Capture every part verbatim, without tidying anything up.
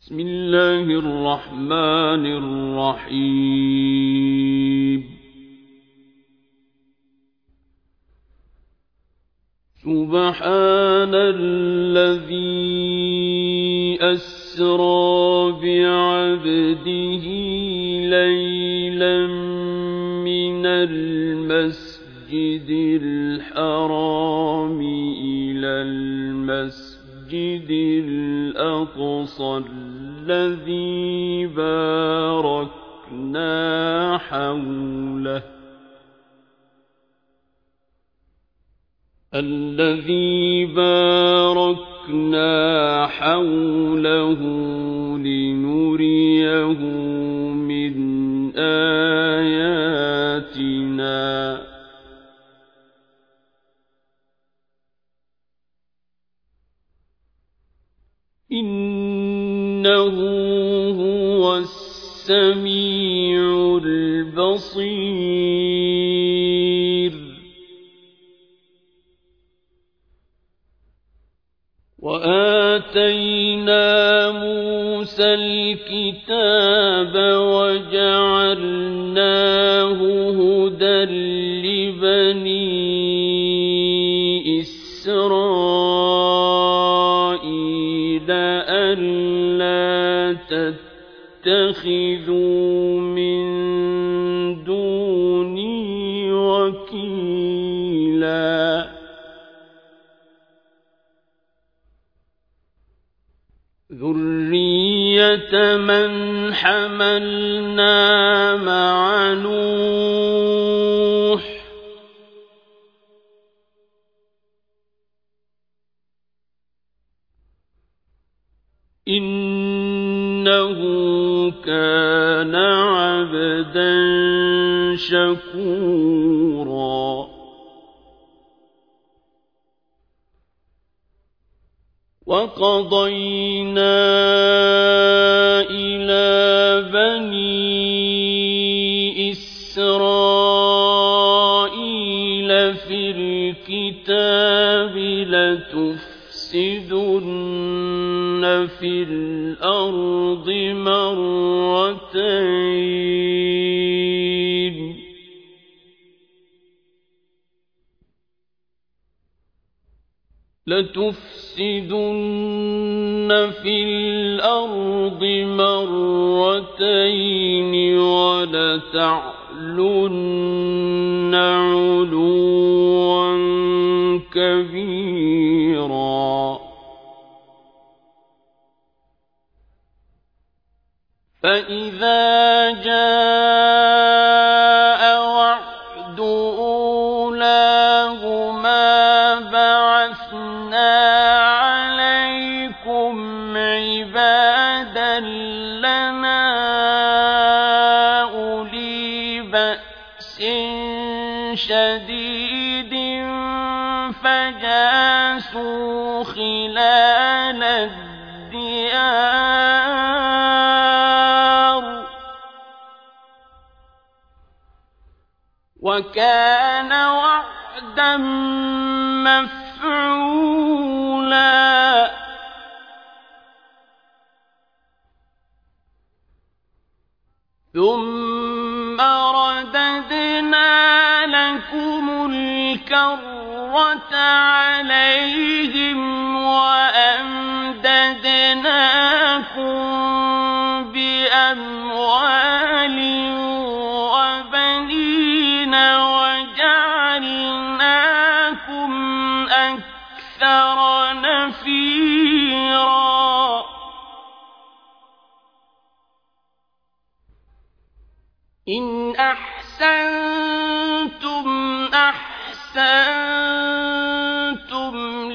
بسم الله الرحمن الرحيم سبحان الذي أسرى بعبده ليلا من المسجد الحرام إلى المسجد الأقصى الذي باركنا حوله الذي باركنا حوله لنريه من آياتنا إنه هو السميع البصير وآتينا موسى الكتاب وجعلناه هدى لبني إسرائيل ألا تتخذوا من دوني وكيلا ذرية من حملنا مع نوح إنه كان عبدا شكورا وقضينا إلى بني إسرائيل في الكتاب لتفسدن في الأرض مرتين لتفسدن في الأرض مرتين ولتعلن علوا كبيرا فإذا جاء وعد أولاهما بعثنا عليكم عبادا لنا أولي بأس شديد فجاسوا خلال الديار وكان وعدا مفعولا ثم رددنا لكم الكرة عليهم وأمددناكم بأموال وبنين وجعلناكم أكثر نفيرا إن أحسنتم أحسنتم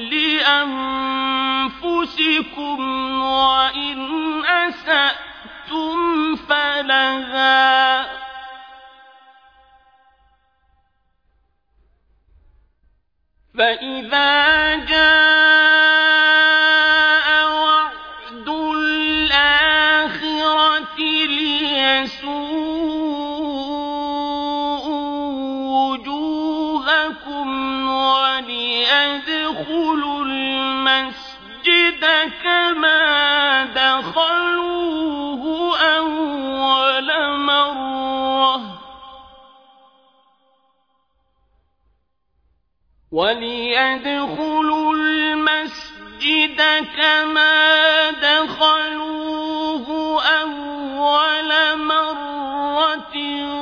لأنفسكم وإن أسأتم فلها فإذا جاء وعد الآخرة ليسوءوا وجوهكم وليدخلوا المسجد كما دخلوا وَلِيَدْخُلُوا الْمَسْجِدَ كَمَا دَخَلُوهُ أَوَّلَ مَرَّةٍ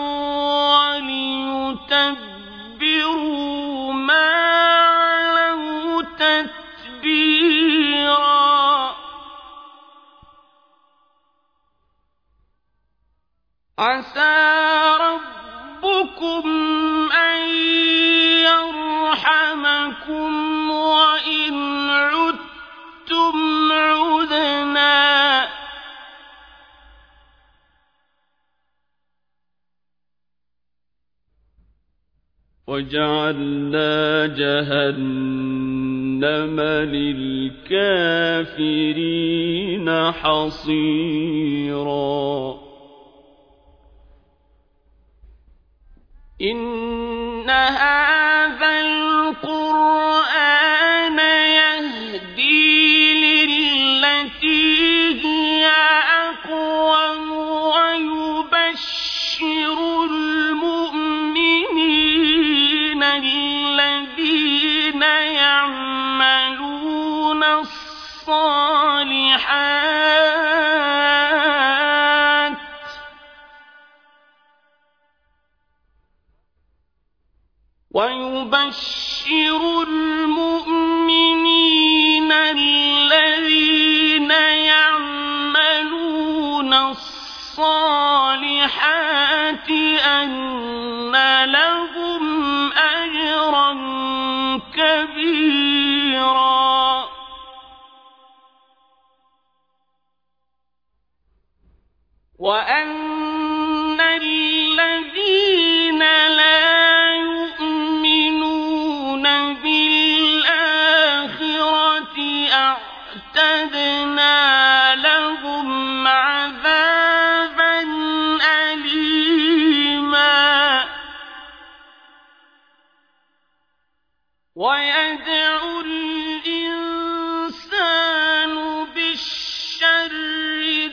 وَلِيُتَبِّرُوا مَا عَلَوْا تَتْبِيرًا عَسَىٰ رَبُّكُمْ أَن يَرْحَمَكُمْ وَإِنْ عُدتُّمْ عُدْنَا ۘ وَجَعَلْنَا جَهَنَّمَ لِلْكَافِرِينَ حَصِيرًا إِنَّ هَٰذَا الْقُرْآنَ يَهْدِي لِلَّتِي هِيَ أَقْوَمُ وَيُبَشِّرُ الْمُؤْمِنِينَ الَّذِينَ يَعْمَلُونَ الصَّالِحَاتِ وَيُبَشِّرُ الْمُؤْمِنِينَ الَّذِينَ يَعْمَلُونَ الصَّالِحَاتِ أَنَّ لَهُمْ أَجْرًا كَبِيرًا وَأَنَّ الَّذِينَ لَا يُؤْمِنُونَ بِالْآخِرَةِ أَعْتَدْنَا لَهُمْ عَذَابًا أَلِيمًا وَيَدْعُ الْإِنسَانُ بِالشَّرِّ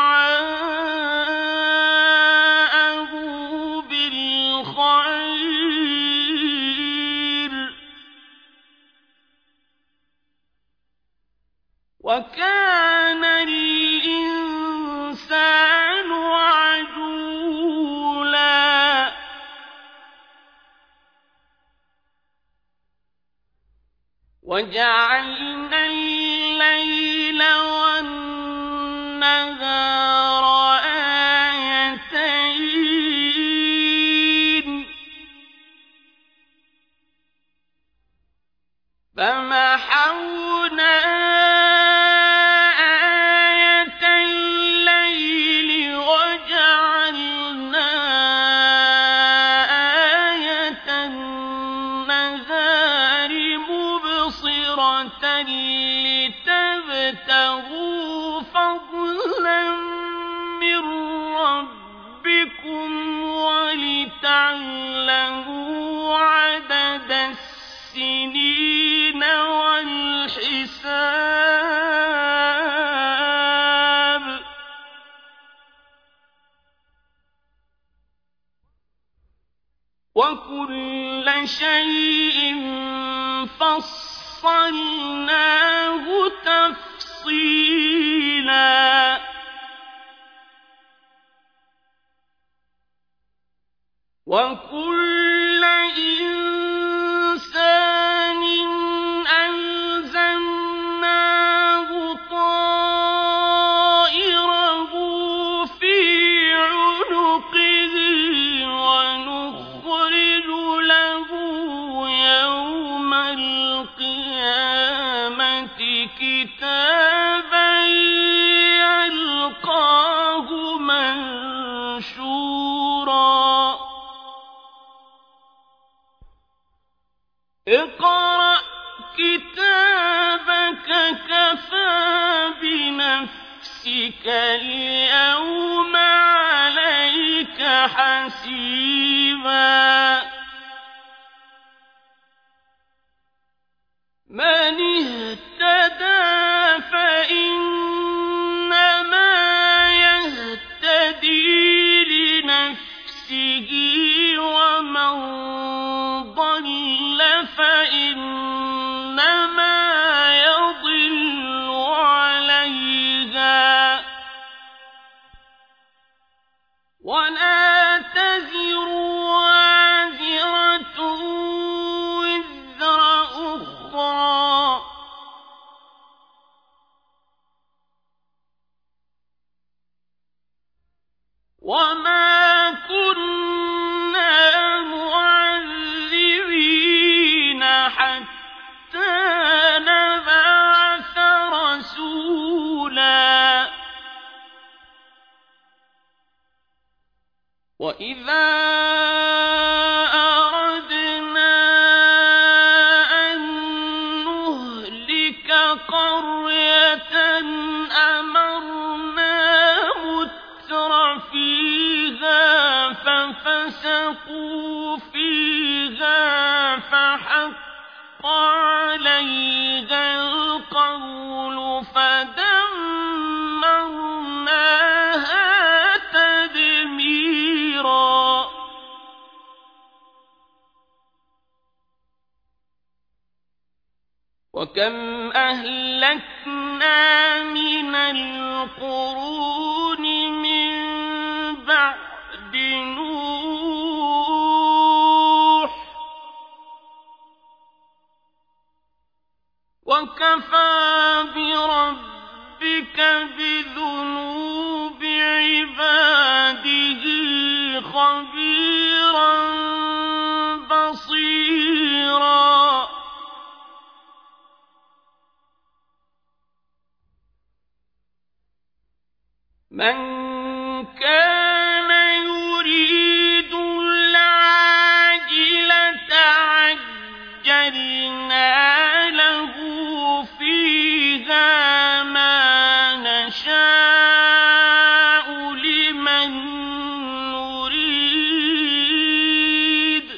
دُعَاءَهُ بِالْخَيْرِ ۖ وَكَانَ الْإِنسَانُ عَجُولًا وَجَعَلْنَا اللَّيْلَ وَالنَّهَارَ آيَتَيْنِ ۖ فَمَحَوْنَا آيَةَ اللَّيْلِ وَجَعَلْنَا آيَةَ النَّهَارِ مُبْصِرَةً لِّتَبْتَغُوا فَضْلًا مِّن رَّبِّكُمْ وَلِتَعْلَمُوا عَدَدَ السِّنِينَ وَالْحِسَابَ ۚ وَكُلَّ شَيْءٍ فَصَّلْنَاهُ تَفْصِيلًا وَكُلَّ إِنسَانٍ أَلْزَمْنَاهُ طَائِرَهُ فِي عُنُقِهِ وَنُخْرِجُ لَهُ يَوْمَ الْقِيَامَةِ كِتَابًا يَلْقَاهُ مَنشُورًا اقْرَأْ كِتَابَكَ كَفَىٰ بِنَفْسِكَ الْيَوْمَ عَلَيْكَ حَسِيبًا مَنِ اهْتَدَىٰ فَإِنَّمَا يَهْتَدِي لِنَفْسِهِ وَمَن ضَلَّ فَإِنَّمَا وَمَا كُنَّا مُعَذِّبِينَ حَتَّىٰ نَبْعَثَ رَسُولًا وَإِذَا أَرَدْنَا أَن نُّهْلِكَ قَرْيَةً أَمَرْنَا مُتْرَ فِيهَا فَفَسَقُوا فِيهَا فَحَقَّ عَلَيْهَا الْقَوْلُ فَدَمَّرْنَاهَا تَدْمِيرًا. وَكَمْ أَهْلَكْنَا مِنَ الْقُرُونِ مِن بَعْدِ نُوحٍ وَكَفَىٰ بِرَبِّكَ بِذُنُوبِ عِبَادِهِ خَبِيرًا بَصِيرًا. مَنْ كَانَ يُرِيدُ الْعَاجِلَةَ عَجَّلْنَا لَهُ فِيهَا مَا نَشَاءُ لِمَن نُّرِيدُ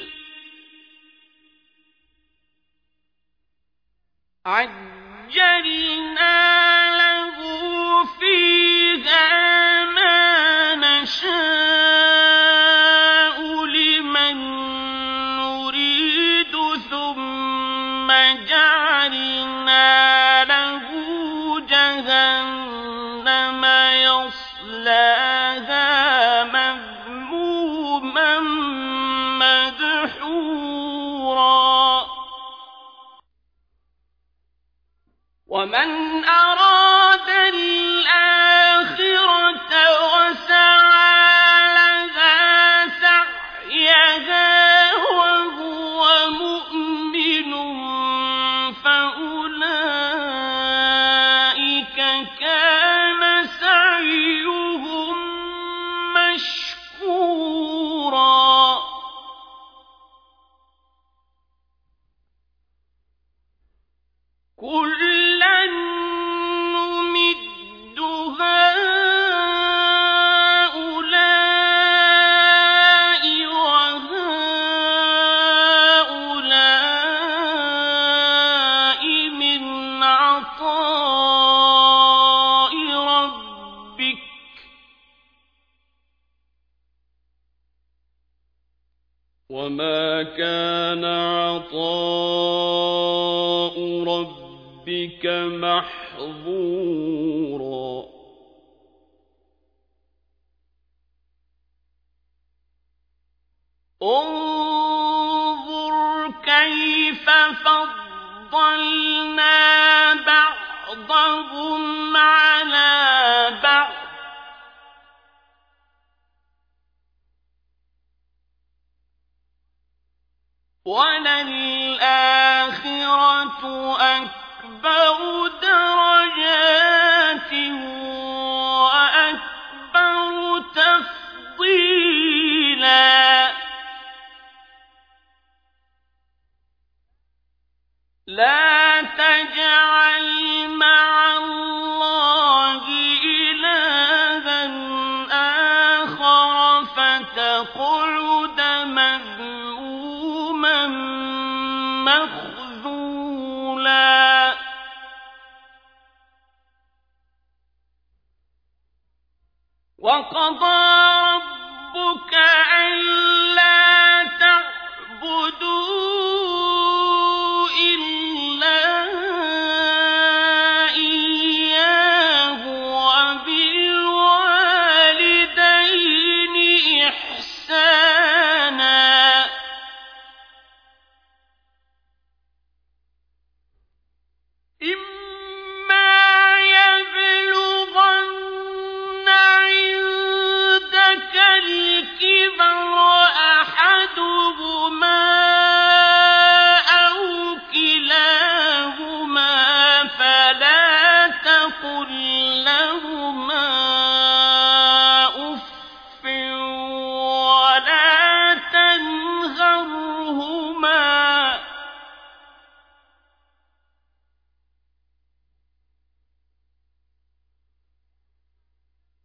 عَجَّلْنَا لَهُ فِيهَا مَا نَشَاءُ لِمَن نُّرِيدُ ثُمَّ جَعَلْنَا لَهُ جَهَنَّمَ يَصْلَاهَا مَذْمُومًا مَّدْحُورًا. وَمَنْ أَرَادَ الْآخِرَةَ وَسَعَىٰ لَهَا سَعْيَهَا وَهُوَ مُؤْمِنٌ فَأُولَٰئِكَ كَانَ سَعْيُهُم مَّشْكُورًا. كُلًّا نُّمِدُّ هَٰؤُلَاءِ وَهَٰؤُلَاءِ مِنْ عَطَاءِ رَبِّكَ ۚ وَمَا كَانَ عَطَاءُ رَبِّكَ مَحْظُورًا. انظُرْ كَيْفَ فَضَّلْنَا بَعْضَهُمْ عَلَىٰ بَعْضٍ ۚ وَلَلْآخِرَةُ أَكْبَرُ دَرَجَاتٍ وَأَكْبَرُ تَفْضِيلًا. لَا تَجْعَلْ مَعَ اللَّهِ إِلَٰهًا آخَرَ فَتَقْعُدَ مَذْمُومًا مَّخْذُولًا. وَقَضَىٰ رَبُّكَ أَلَّا تَعْبُدُوا إِلَّا إِيَّاهُ وَبِالْوَالِدَيْنِ إِحْسَانًا ۚ إِمَّا يَبْلُغَنَّ عِندَكَ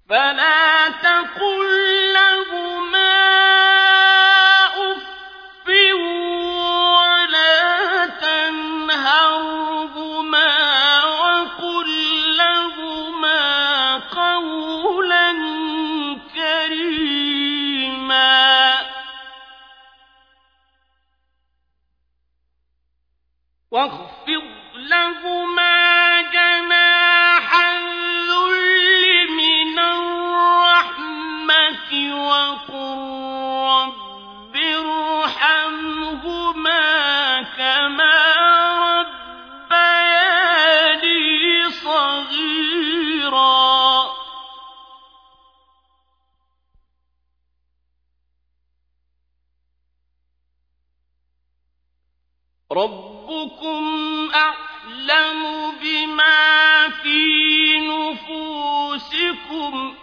فلا تقل لهما أف ولا تنهرهما وقل لهما قولا كريما واخفض لهما جناح الذل من الرحمة وقل رب ارحمهما كما ربياني صغيرا ربكم أعلم بما في نفوسكم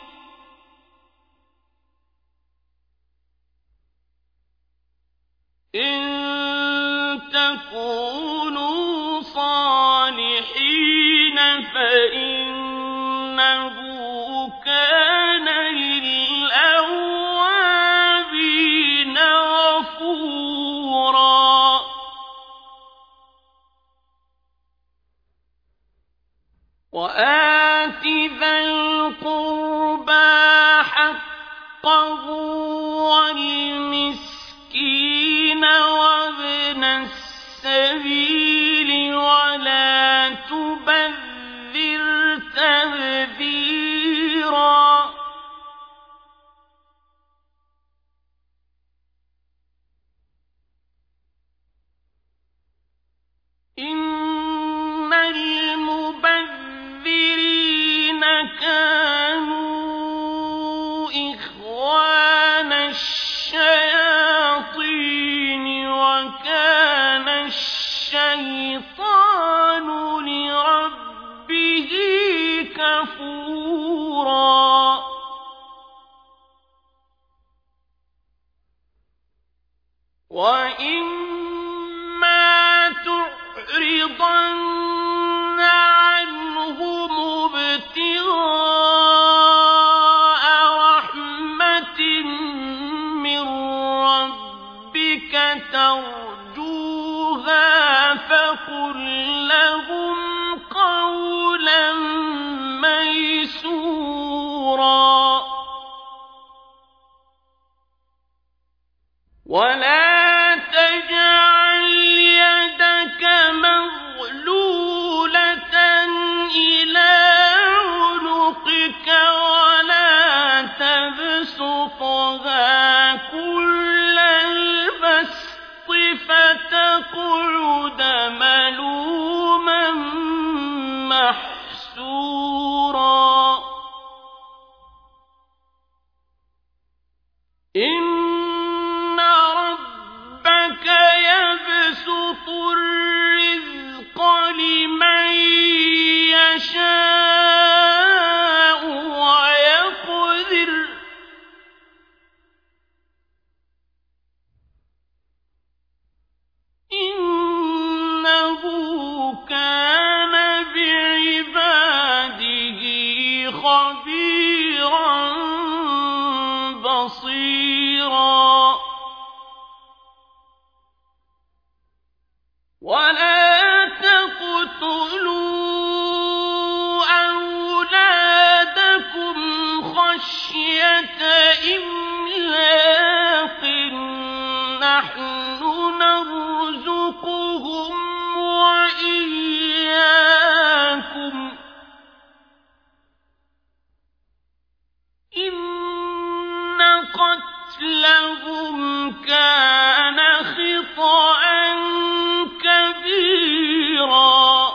إن تكونوا صالحين فإنه كان للأوابين غفورا وآت ذا القربى حقه والمسكين وابن السبيل ولا تبذر تبذيرا إن المبذرين كانوا إخوان الشياطين وكان الشيطان لربه كفورا وإما تعرضن عنهم ابتغاء رحمة من ربك ترجوها فقل لهم قولا ميسورا ولا تجعل يدك مغلولة إلى عنقك ولا تبسطها كل البسط فتقعد ملوما محسورا إن ربك يبسط الرزق لمن يشاء ويقدر إنه كان بعباده خبيرا بصيرا ولا تقتلوا أولادكم خشية إملاق نحن نرزقهم وإياكم إن قتلهم كان خطأ كبيرا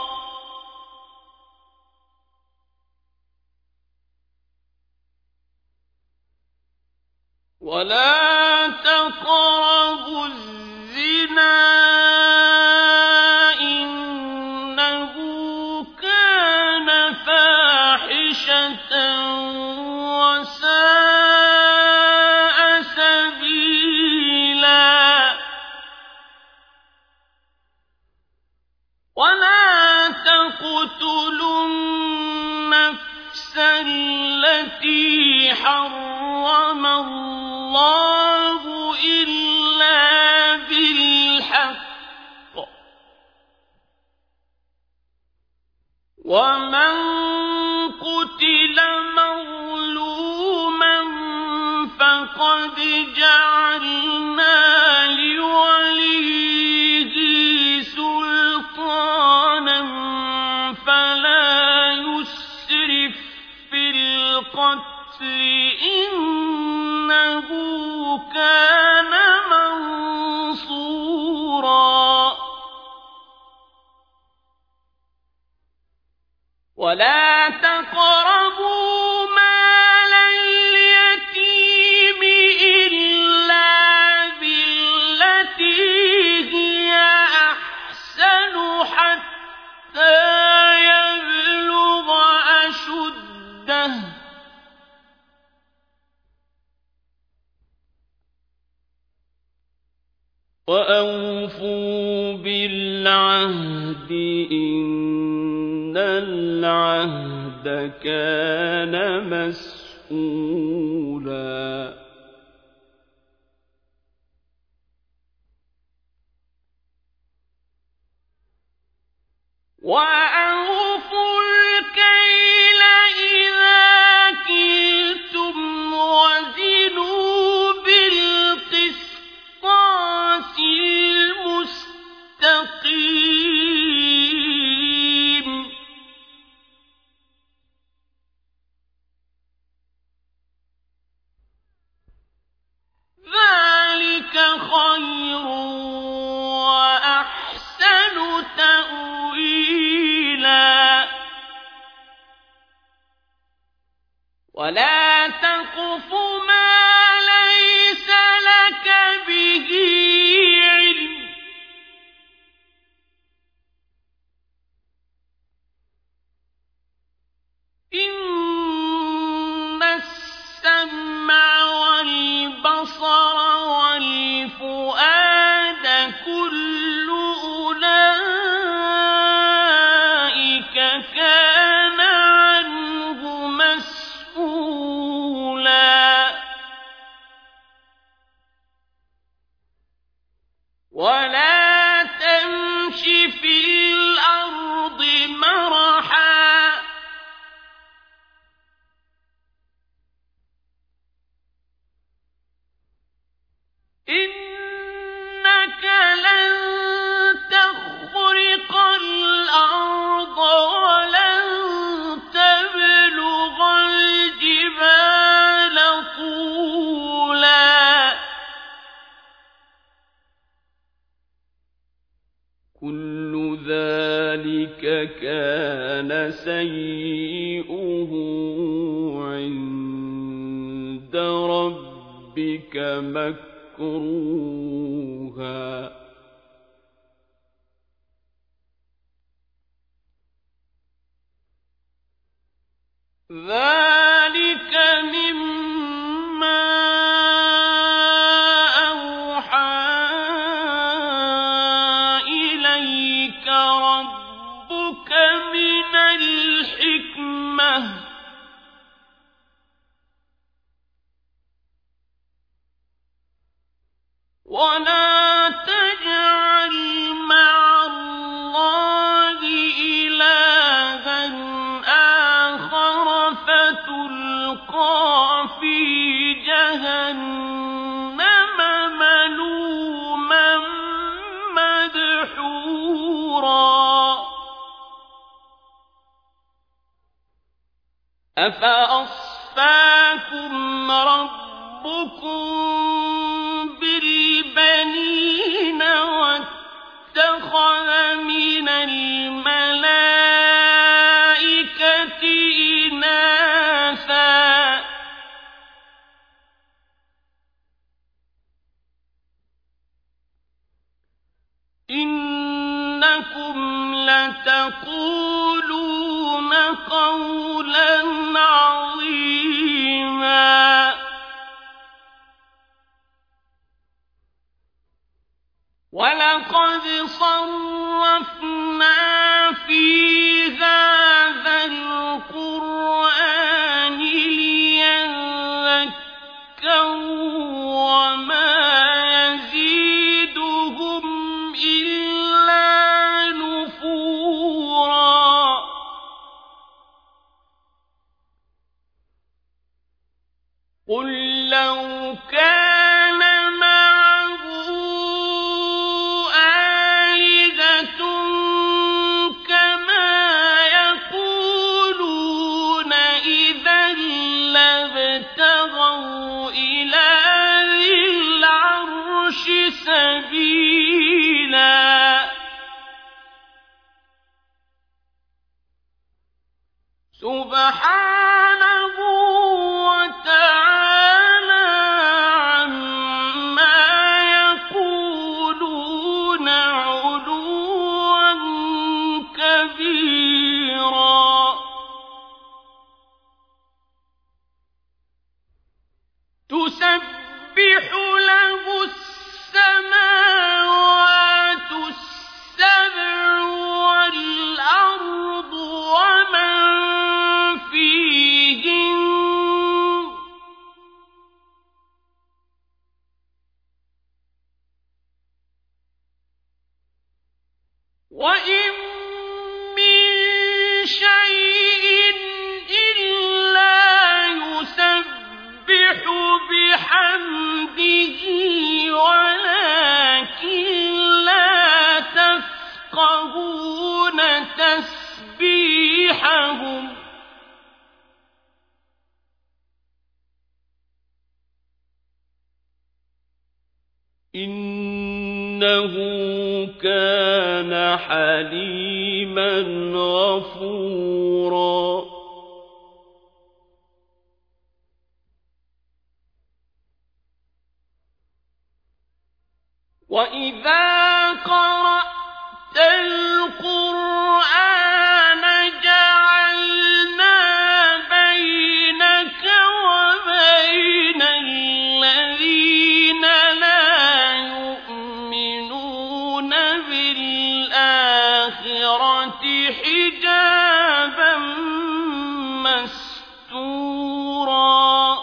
ولا تقربوا الزنا إنه كان فاحشة وساء سبيلا ولا تقتلوا النفس التي حرم الله إلا بالحق ومن قتل مظلوما فقد جعلنا لوليه سلطانا فلا يسرف في القتل إنه كان منصورا ولا تقربوا مال اليتيم إلا بالتي هي أحسن حتى يبلغ أشده وأوفوا بالعهد إن العهد كان مسؤولا وأوفوا الكيل إذا كلتم وزنوا بالقسطاس المستقيم ذلك خير وأحسن تأويلا ولا تقف ما ليس لك به علم إن السمع والبصر والفؤاد كل أولئك كان عنه مسؤولا ولا تمش في الأرض مرحا إنك لن تخرق الأرض ولن تبلغ الجبال طولا كل ذلك كان سيئه عند ربك مكروها ذلك مما أوحى إليك ربك من الحكمة ولا تجعل مع الله إلها آخر فتلقى في جهنم ملوما مدحورا أفأصفاكم ربكم بالبنين واتخذ من الملائكة إناثا إنكم لتقولون قولا عظيما ولقد صرفنا في هذا القرآن لينذروا وما يزيدهم إلا نفورا قل لو كان معه آلهة كما يقولون إذا لابتغوا إلى ذي العرش سبيلا سبحانه وتعالى عما يقولون علوا كبيرا تسبح له السماوات السبع والأرض ومن فيهن وإن من شيء إلا يسبح بحمده ولكن لا تفقهون تسبيحهم إنه كان حليما غفورا وإذا قرأت القرآن جعلنا بينك وبين الذين لا يؤمنون بالآخرة حجابا مستورا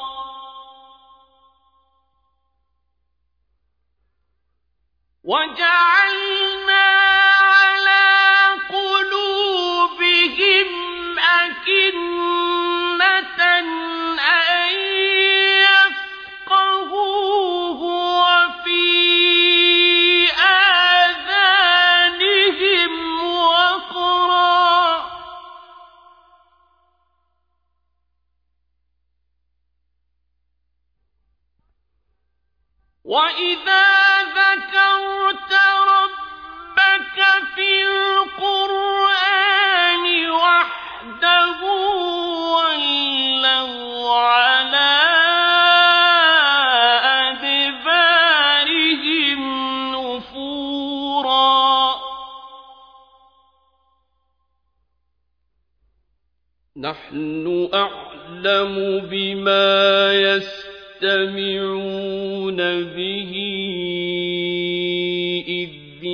وجعلنا على قلوبهم أكنة أن يفقهوه وفي آذانهم وقرا وإذا ذكرت ربك في القرآن وحده ولوا على أدبارهم نفورا نحن أعلم بما يستمعون به إذ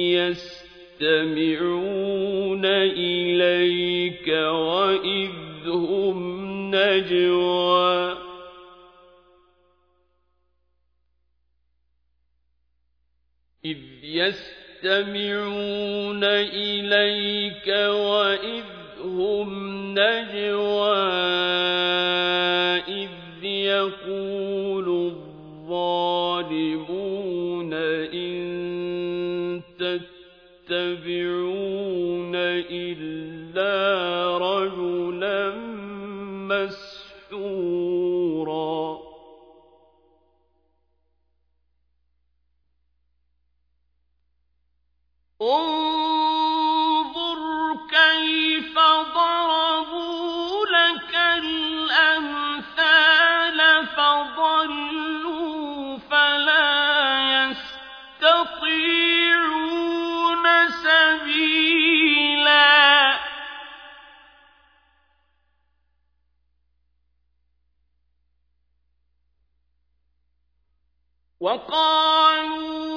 يستمعون إليك وإذ هم نجوى إذ يستمعون إليك وإذ هم نجوى إذ يقول الظالمون إن تتبعون إلا رجلا مسحورا انظر كيف ضربوا لك الأمثال فضلوا فلا يستطيعون سبيلا وقالوا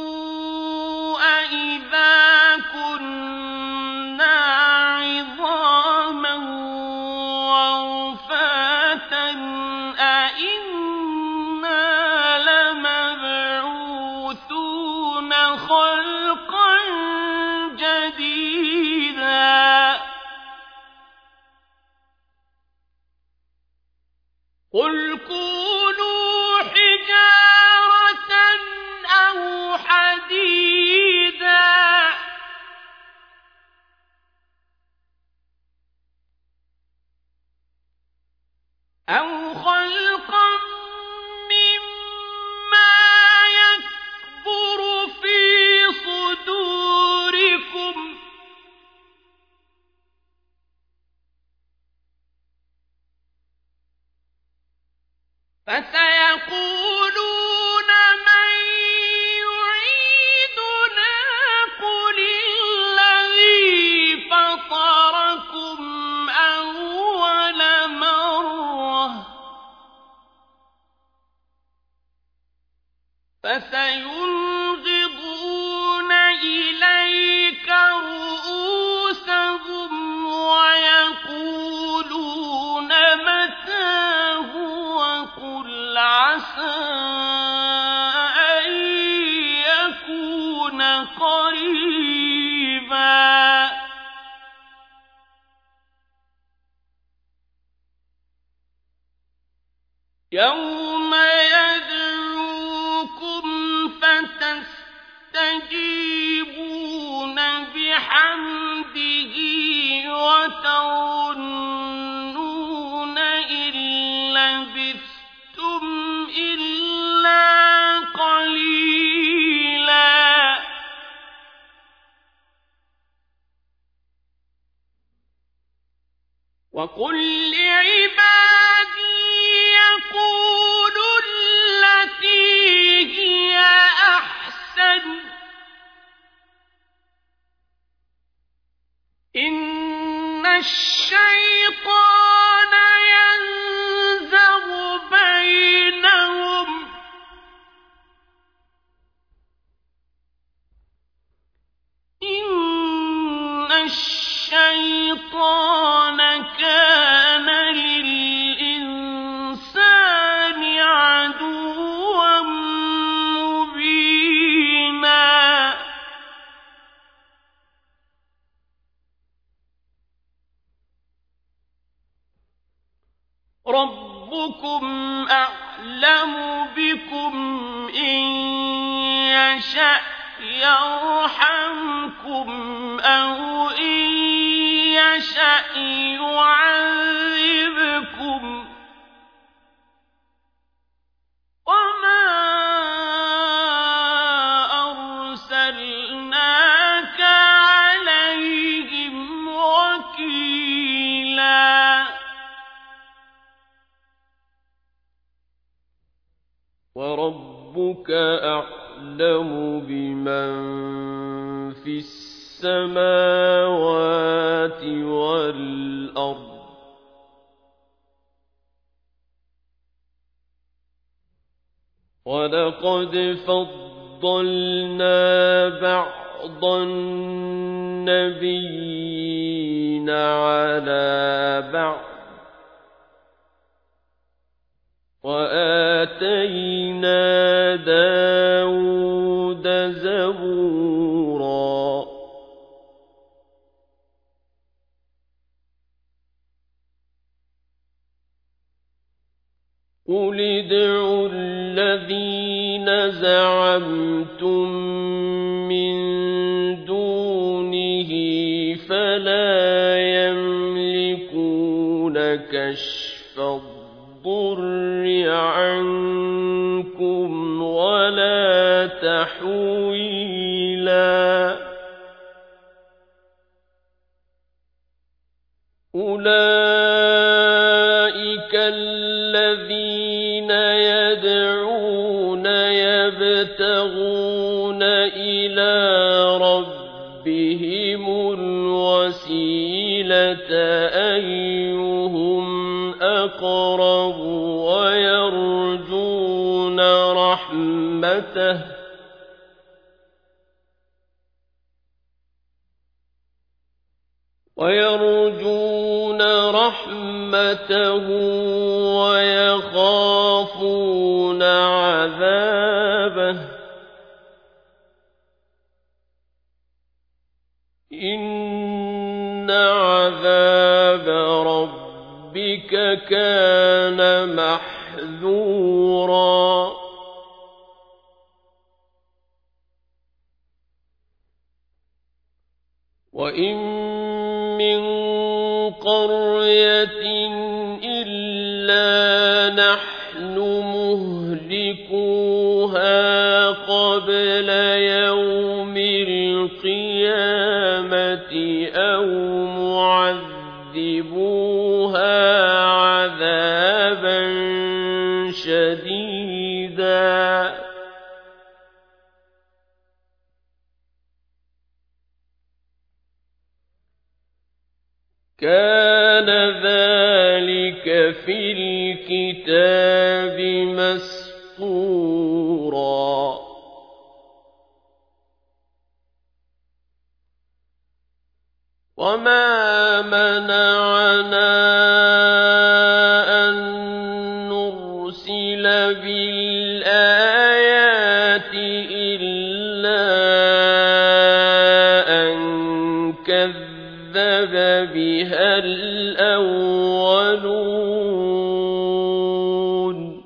أإذا كنا عظاما ورفاتا أإنا قل كونوا حجارة أو حديدا أو خلقا مما يكبر في صدوركم فسيقولون من يعيدنا قل الذي فطركم أول مرة فسينغضون إليك رؤوسهم ويقولون متى هو قل عسى أن يكون قريبا يوم يدعوكم فتستجيبون بحمده وتظنون إن لبثتم إلا قليلا وقل لعبادي يقولوا التي هي أحسن إن الشيطان ينزغ بينهم إن الشيطان كان للإنسان عدوا مبينا ربكم أعلم بكم إن يشأ يرحمكم أو إن يشأ يعذبكم وما أرسلناك عليهم وكيلا وربك أعلم بمن في السماوات والأرض ولقد فضلنا بعض النبيين على بعض وآتينا داود زبورا قل ادعوا الذين زعمتم من دونه فلا يملكون كشف الضر عنكم ولا تحويلا أولئك الذين يدعون يبتغون إلى ربهم الوسيلة أيهم أقرب ويرجون رحمته ويرجون رحمته ويخافون عذابه إن عذاب ربك كان محذورا محذورا وإن من قرية إلا نحن مهلكوها قبل يوم القيامة أو معذبوها عذابا شديدا كان ذلك في الكتاب مسطورا وما منعنا أن نرسل بالآيات إلا أن كذب بها الأولون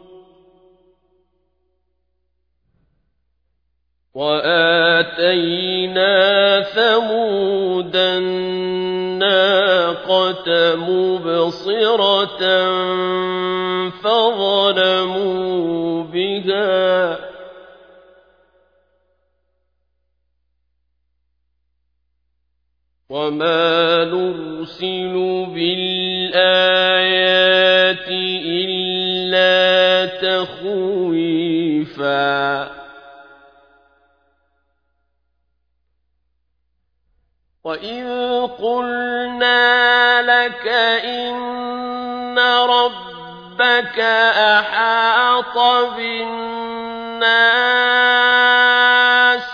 وآتينا ثمود الناقة مبصرة فظلموا بها وما نرسل بالآيات إلا تخويفا وإذ قلنا لك إن ربك أحاط بالناس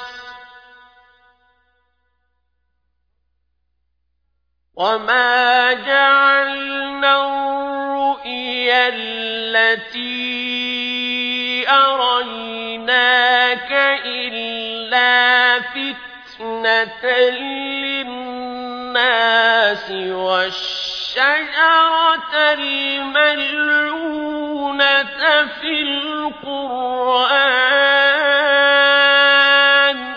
وما جعلنا الرؤيا التي أريناك إلا فتنة للناس والشجرة الملعونة في القرآن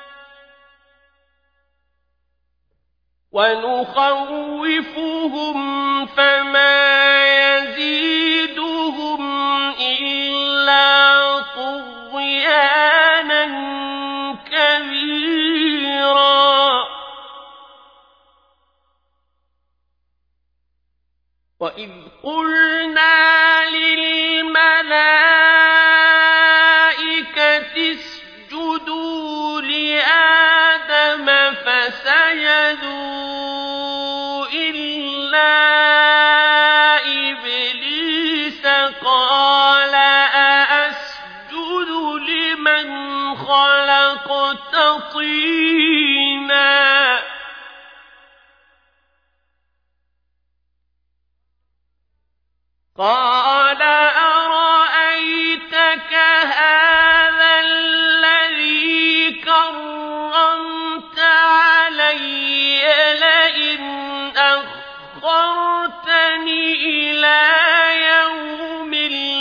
ونخوفهم فما يزيدهم إلا طغيانا كبيرا وإذ قلنا للملائكة اسجدوا لآدم فسجدوا إلا إبليس قال أأسجد لمن خلقت طينا قال أرأيتك هذا الذي كرمت علي لئن أخرتني إلى يوم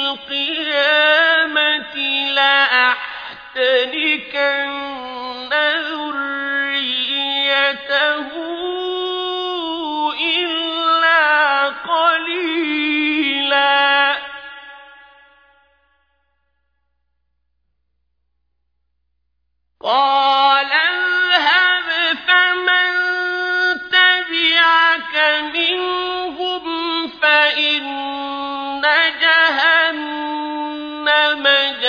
القيامة لأحتنكن ذريته إلا قليلا قال اذهب فمن تبعك منهم فإن جهنم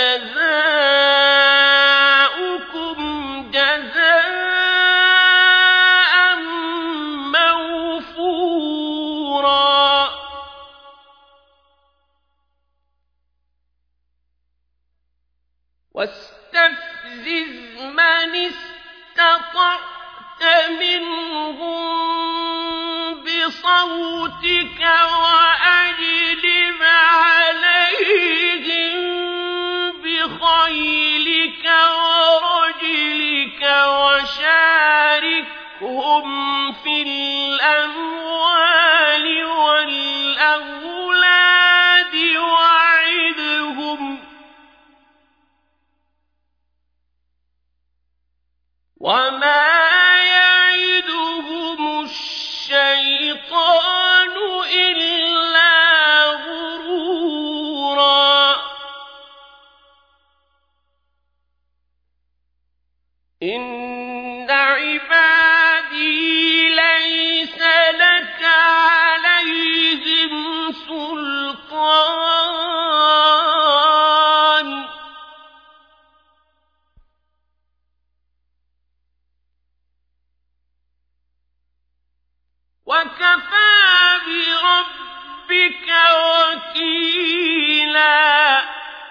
جزاؤكم جزاء موفورا واستفزز من استطعت منهم بصوتك وأجلب عليهم بخيلك ورجلك وشاركهم في الأموال والأولاد وعدهم وما يعدهم الشيطان إلا غرورا إن عبادي ليس لك عليهم سلطان وكفى بربك وكيلا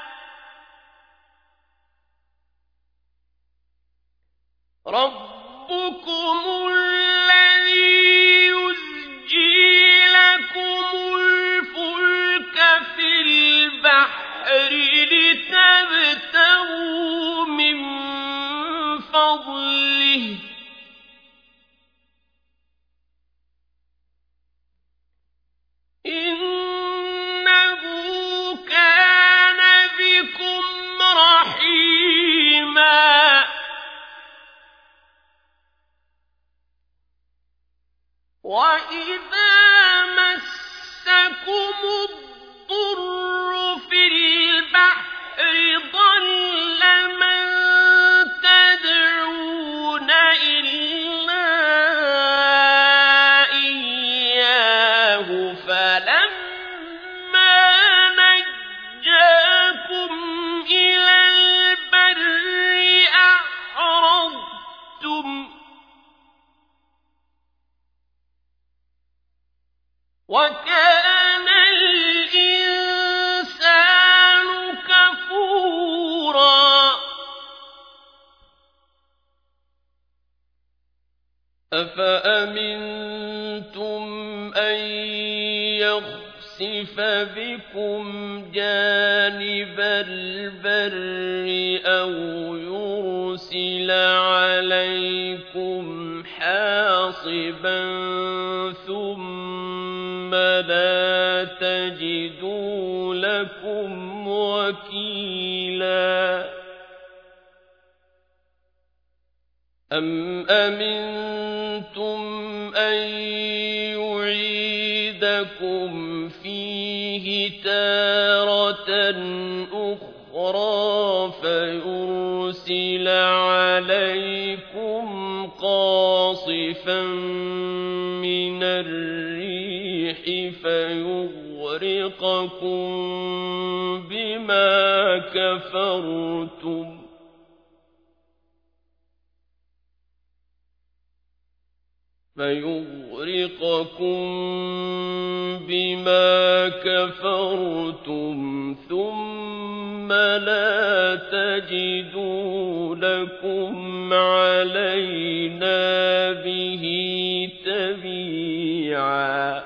ربكم الذي يزجي لكم الفلك في البحر لتبتغوا من فضله إنه كان بكم رحيما وإذا مسكم الضر في البحر ضل من تدعون إلا إياه فلما نجاكم إلى البر أعرضتم وكان الإنسان كفورا أفأمنتم أن يخسف بكم جانب البر أو يرسل عليكم حاصبا ثم لا تجدوا لكم وكيلا أم أمنتم أن يعيدكم فيه تارة أخرى فيرسل عليكم قاصفا من الريح فيغرقكم بما كفرتم فيغرقكم بما كفرتم ثم لا تجدوا لكم علينا به تبيعا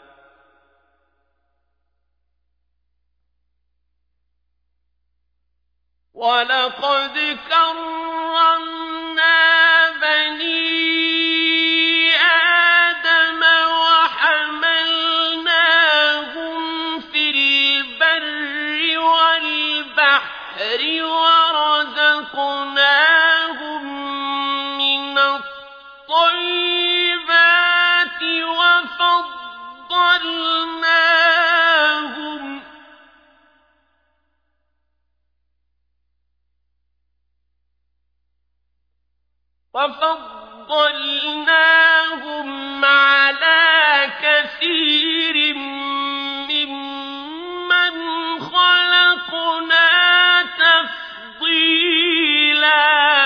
ولقد كرمنا بني ورزقناهم من الطيبات وفضلناهم وفضلناهم على كثير ممن خلقنا تفضيلا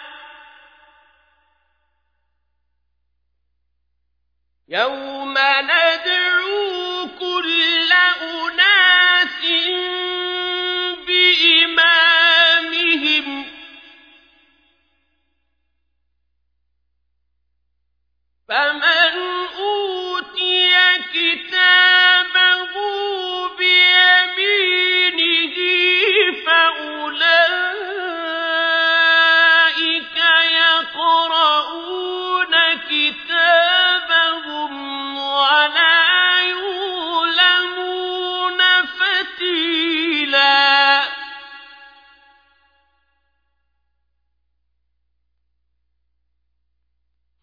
يوم ندعو كل أناس بإمامهم فمن أوتي كتابه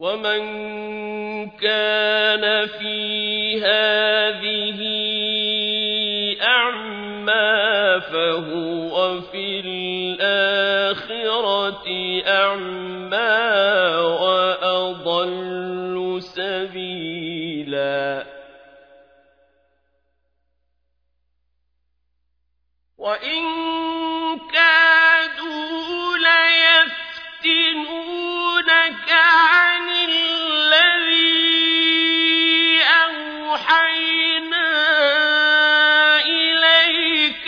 ومن كان في هذه أعمى فهو في الآخرة أعمى وأضل سبيلا وإن كادوا ليفتنونك عن الذي أوحينا إليك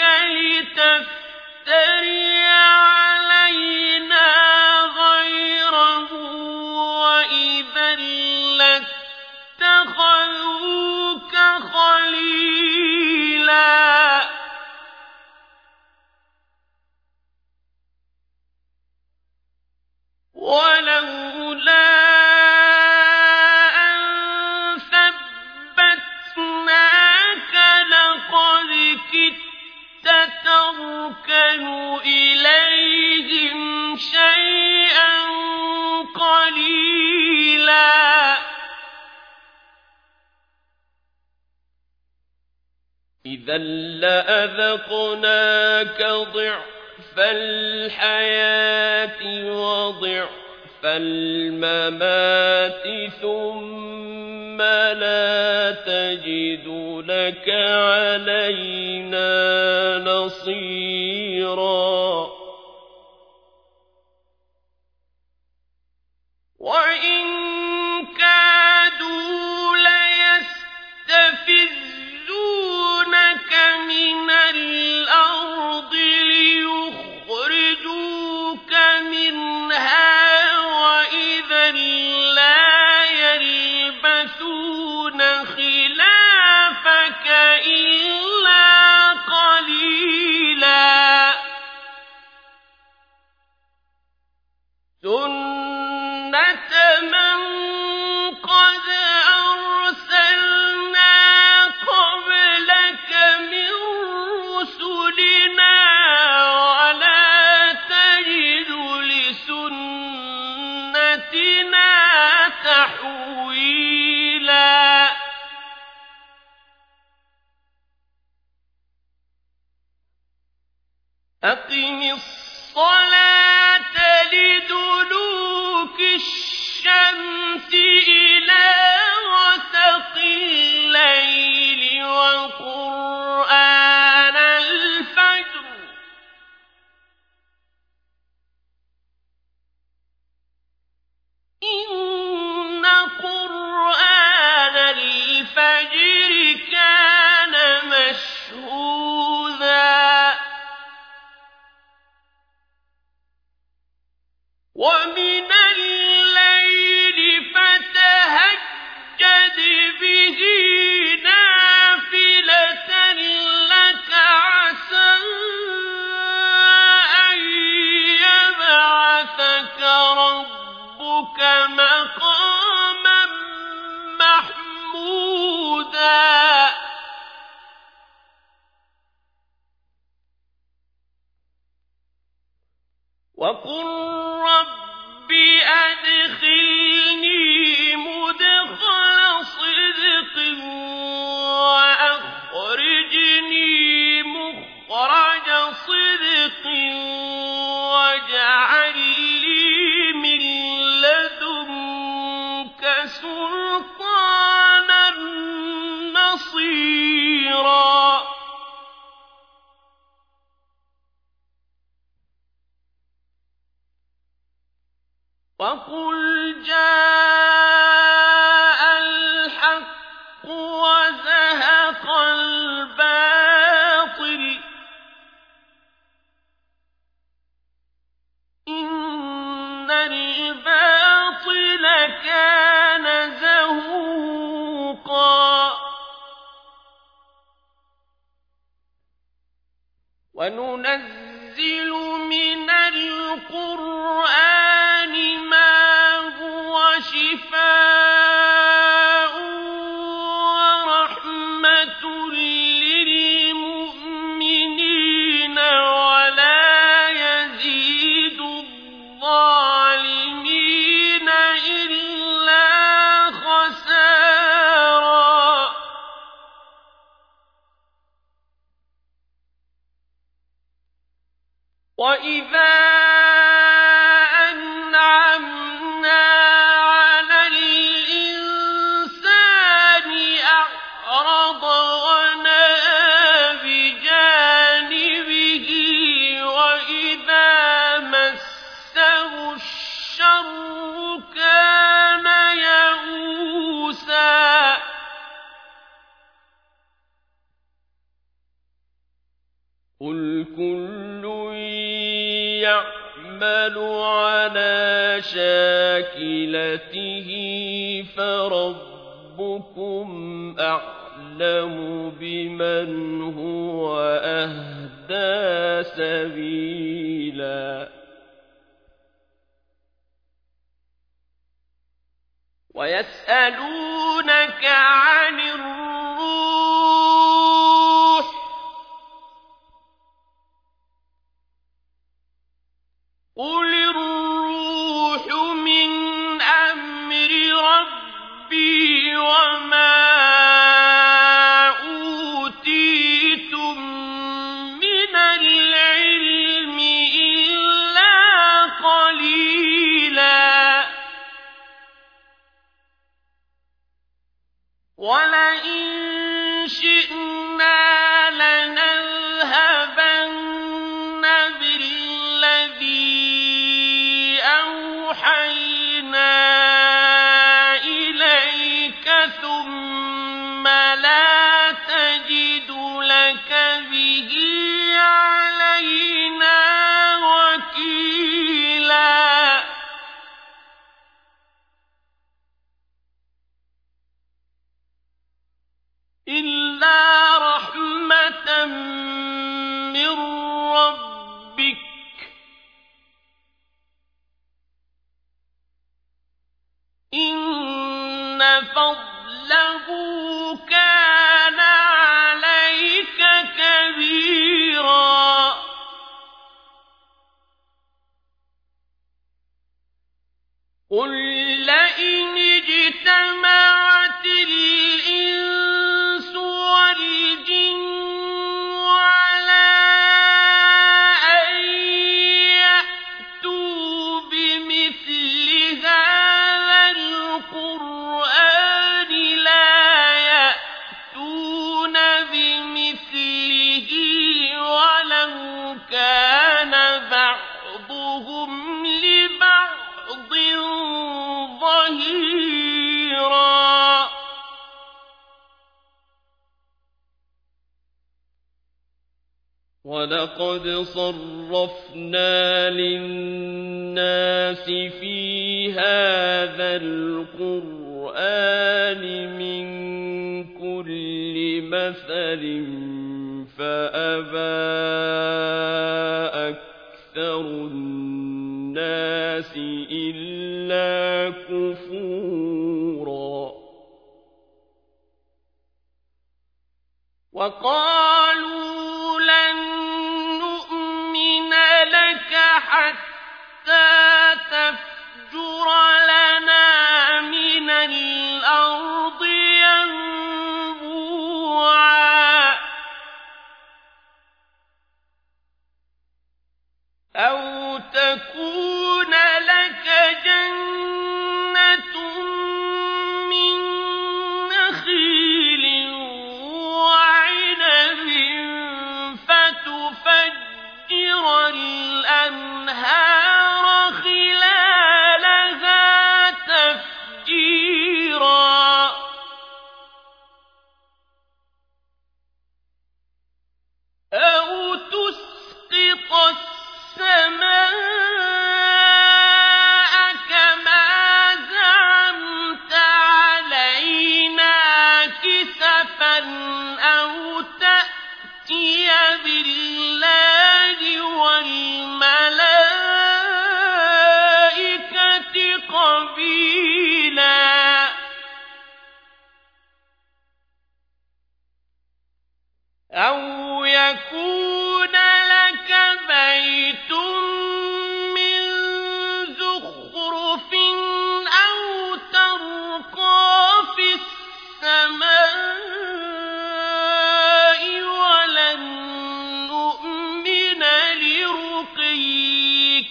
لتفتري علينا غيره وإذا لاتخذوك خليلا ولولا أن ثبتناك لقد كدت تركن إليهم شيئا قليلا إذا لأذقناك ضعف الحياة وضعف الممات ثم لا تجد لك علينا نصيرا وإن كادوا ليستفزونك من الأرض ليخرجوك منها وإذا لا يلبثون خلافك إلا قليلا سنة من قد أرسلنا قبلك من رسلنا ولا تجد لسنتنا تحويلا أقم الصلاة لدلوك الشمس إلى غسق الليل وقرآن الفجر إن قرآن الفجر كان مشهودا ومن الليل فتهجد به نافلة لك عسى أن يبعثك ربك مقاما محمودا وقل رب أدخلني مدخل صدق وأخرجني مخرج صدق واجعل لي من لدنك سلطانا نصيرا وقل جاء الحق وزهق الباطل إن الباطل كان زهوقا وننزل من القرآن ما هو شفاء ورحمة للمؤمنين ولا يزيد الظالمين إلا وَإِذَا أَنْعَمْنَا عَلَى الْإِنسَانِ أَعْرَضَ وَنَأَىٰ بِجَانِبِهِ وَإِذَا مَسَّهُ الشَّرُّ كَانَ يَئُوسًا قُلْ كُلٌّ يَعْمَلُ عَلَىٰ شَاكِلَتِهِ فَرَبُّكُمْ أَعْلَمُ بِمَنْ هُوَ أَهْدَىٰ سَبِيلًا وَيَسْأَلُونَكَ عَنِ الرُّوحِ قُلِ الرُّوحُ مِنْ أَمْرِ رَبِّي وَمَا أُوتِيتُم مِّنَ الْعِلْمِ إِلَّا قَلِيلًا وَلَئِن شِئْنَا لَنَذْهَبَنَّ بِالَّذِي أَوْحَيْنَا إِلَيْكَ ثُمَّ لَا تَجِدُ لَكَ بِهِ عَلَيْنَا وَكِيلًا إِلَّا رَحْمَةً مِّن رَّبِّكَ إِنَّ فَضْلَهُ كَانَ عَلَيْكَ كَبِيرًا قُل لَّئِنِ اجْتَمَعَتِ الْإِنسُ وَالْجِنُّ عَلَىٰ أَن يَأْتُوا بِمِثْلِ هَٰذَا الْقُرْآنِ لَا يَأْتُونَ بِمِثْلِهِ وَلَوْ كَانَ بَعْضُهُمْ لِبَعْضٍ ظَهِيرًا وَلَقَدْ صَرَّفْنَا لِلنَّاسِ فِي هَٰذَا الْقُرْآنِ مِن كُلِّ مَثَلٍ فَأَبَىٰ أَكْثَرُ النَّاسِ إِلَّا كُفُورًا وَقَالُوا لَن نُّؤْمِنَ لَكَ حَتَّىٰ تَفْجُرَ لَنَا مِنَ الْأَرْضِ يَنبُوعًا أَوْ تَكُونَ لَكَ جَنَّةٌ مِّن نَّخِيلٍ وَعِنَبٍ فَتُفَجِّرَ الْأَنْهَارَ خِلَالَهَا تَفْجِيرًا أَوْ تُسْقِطَ السَّمَاءَ كَمَا زَعَمْتَ عَلَيْنَا كِسَفًا أَوْ تَأْتِيَ بِاللَّهِ وَالْمَلَائِكَةِ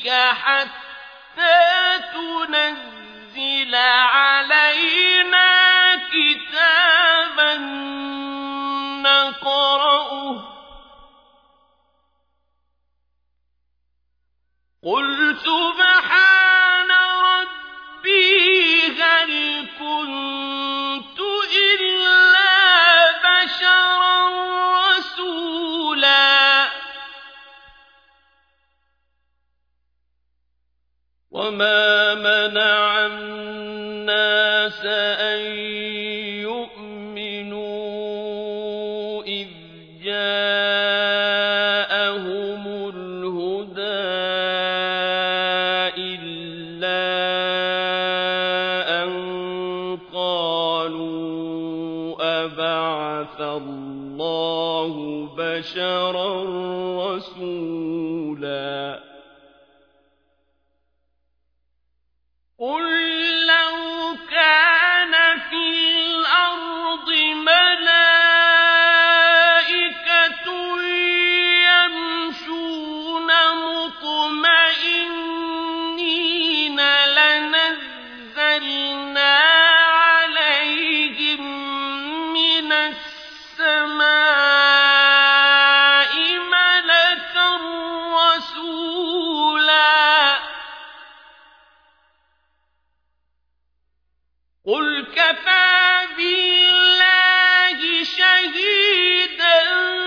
حتى تنزل علينا كتابا نقرأه قل سبحان ربي هل كنت إلا بشرا رسولا وما منع الناس أن يؤمنوا إذ جاءهم الهدى إلا أن قالوا أبعث الله بشرا رسولا قل لو كان في الأرض ملائكة يمشون مطمئنين لنزلنا عليهم من السماء ملكا رسولا قل كفى بالله شهيدا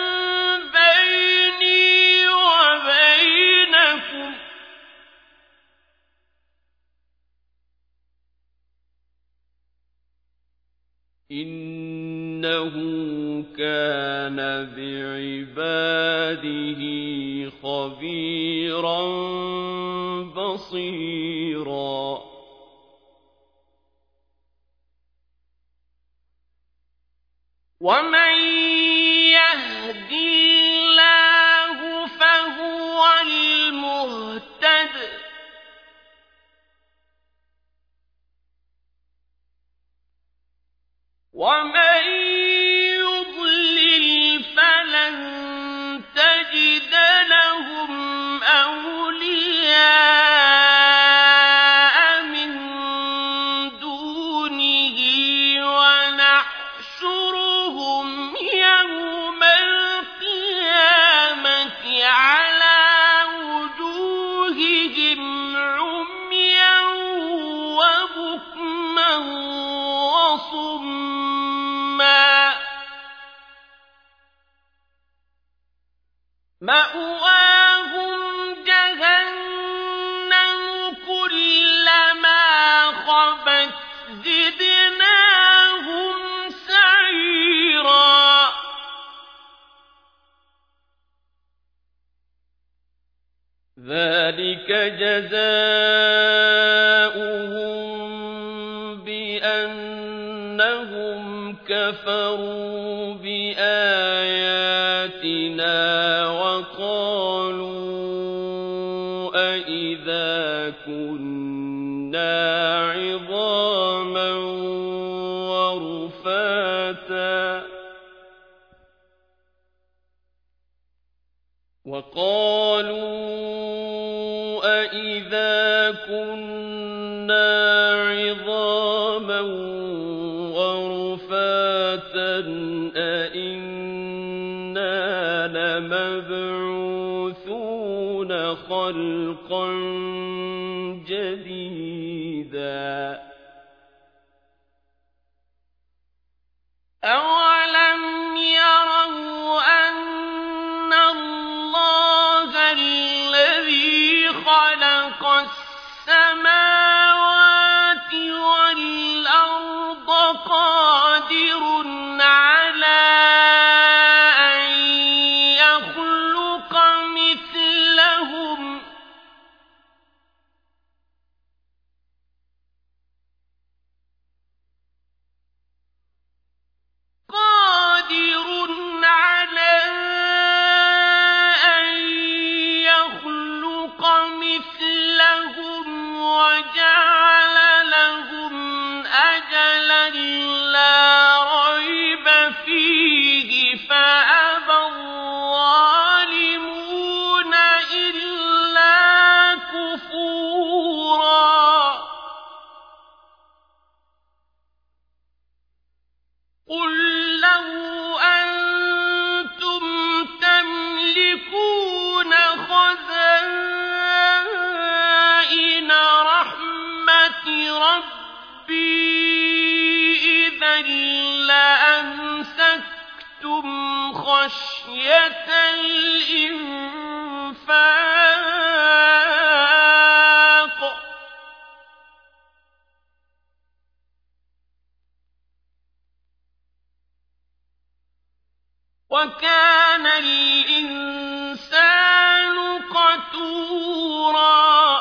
بيني وبينكم إنه كان بعباده خبيرا بصيرا ومن يهد الله فهو المهتد ومن يضلل فلن تجد لهم أولياء من دونه ونحشرهم يوم القيامة على وجوههم عميا وبكما وصما مأواهم جهنم كلما خبت زدناهم سعيرا ذلك جزاؤهم بأنهم كفروا بآياتنا وقالوا أإذا كنا عظاما ورفاتا وقالوا أإذا كنا عظاما ورفاتا أإنا لمبعوثون خلقا جديدا أولم يروا أن الله الذي خلق السماوات والأرض قادر على أن يخلق مثلهم قادر على أن يخلق مثلهم وجعل إذا لأمسكتم خشية الإنفاق وكان الإنسان قتورا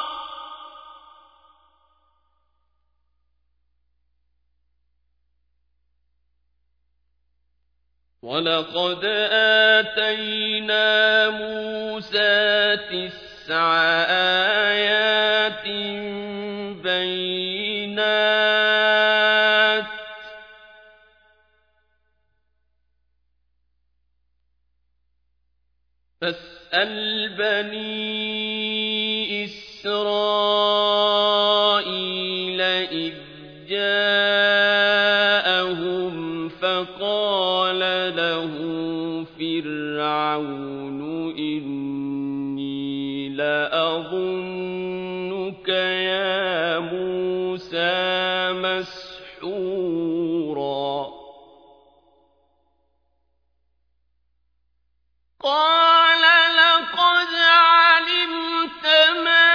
ولقد آتينا موسى تسع آيات بينات فاسأل بني إسرائيل إذ جاءهم فقال له فرعون إني لأظنك يا موسى مسحورا قال لقد علمت ما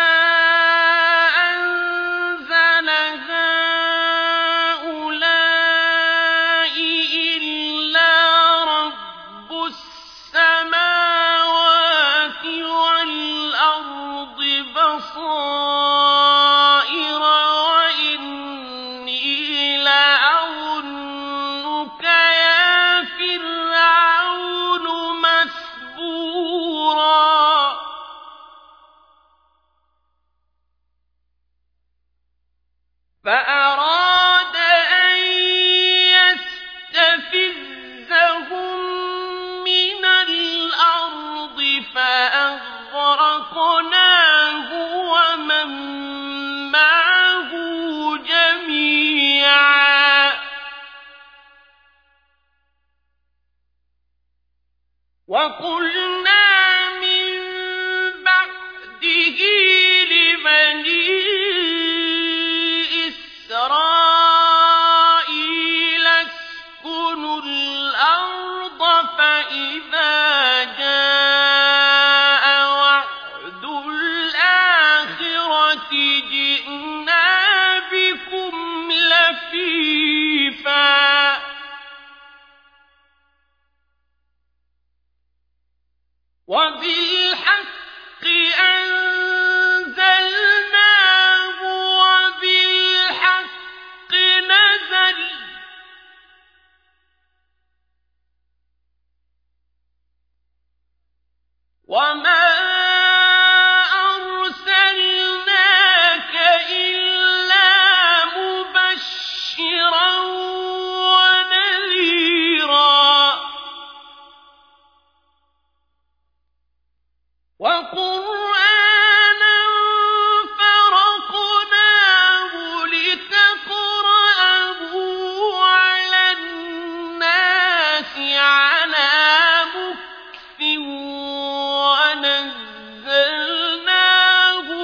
أنزل هؤلاء إلا رب السماوات والأرض بصائر وإني لأظنك يا فرعون مسبورا فأراد أن يستفزهم من الأرض فأغرقناه ومن معه جميعا وقلنا من بعده لبني إسرائيل اسكنوا الأرض فإذا جاء وعد الآخرة جئنا بكم لفيفا وبالحق أنزلناه وبالحق نزل وما أرسلناك إلا مبشرا ونذيرا وقرآنا فرقناه لتقرأه على الناس على مكث ونزلناه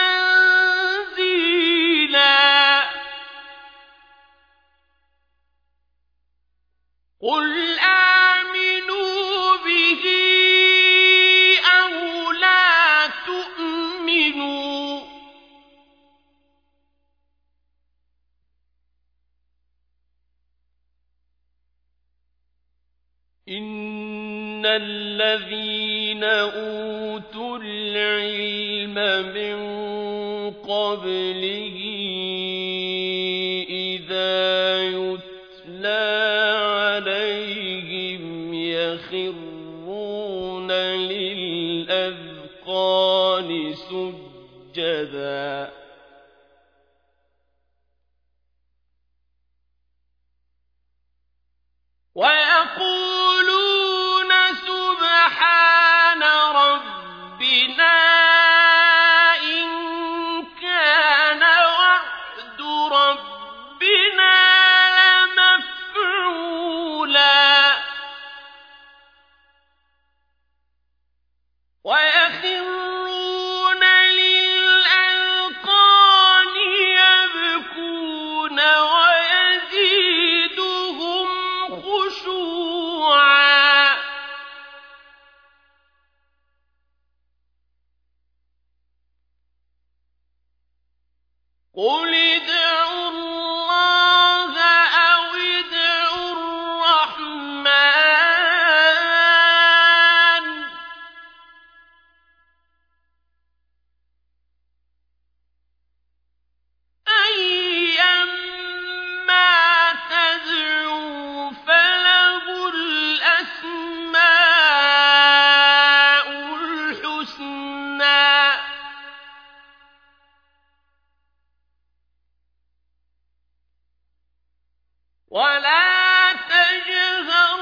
تنزيلا قل آمنوا به أو لا تؤمنوا إن الذين أوتوا العلم من قبله إذا يتلى عليهم يخرون للأذقان سجدا ويقولون سبحان ربنا إن كان وعد ربنا لمفعولا ويخرون للأذقان قل ادعوا الله أو ادعوا الرحمن أيما تدعوا فله الأسماء الحسنى ولا تجهر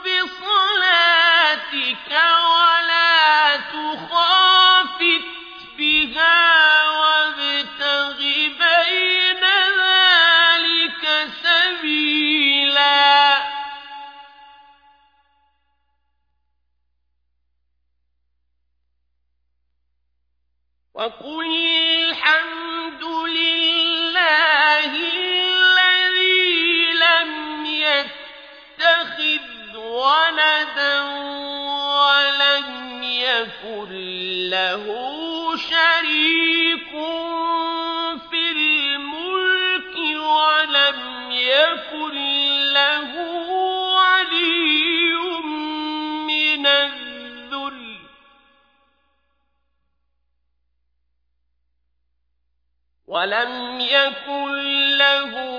بصلاتك ولا تخافت بها وابتغ بين ذلك سبيلا وقل الحمد لله الذي لم يتخذ ولدا ولم يكن له شريك في الملك ولم يكن له ولي من الذل ولم يكن له